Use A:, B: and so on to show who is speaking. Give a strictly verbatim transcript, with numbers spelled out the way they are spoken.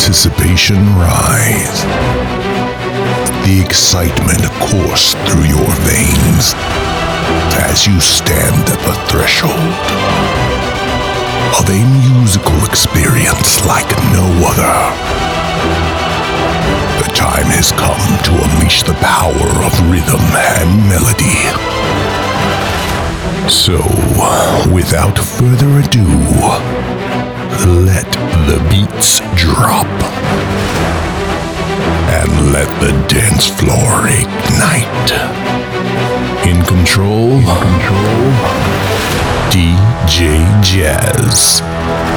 A: anticipation rise. The excitement course through your veins as you stand at the threshold of a musical experience like no other. The time has come to unleash the power of rhythm and melody. So, without further ado, let the beats drop and let the dance floor ignite. In control, In control. D J Jazz.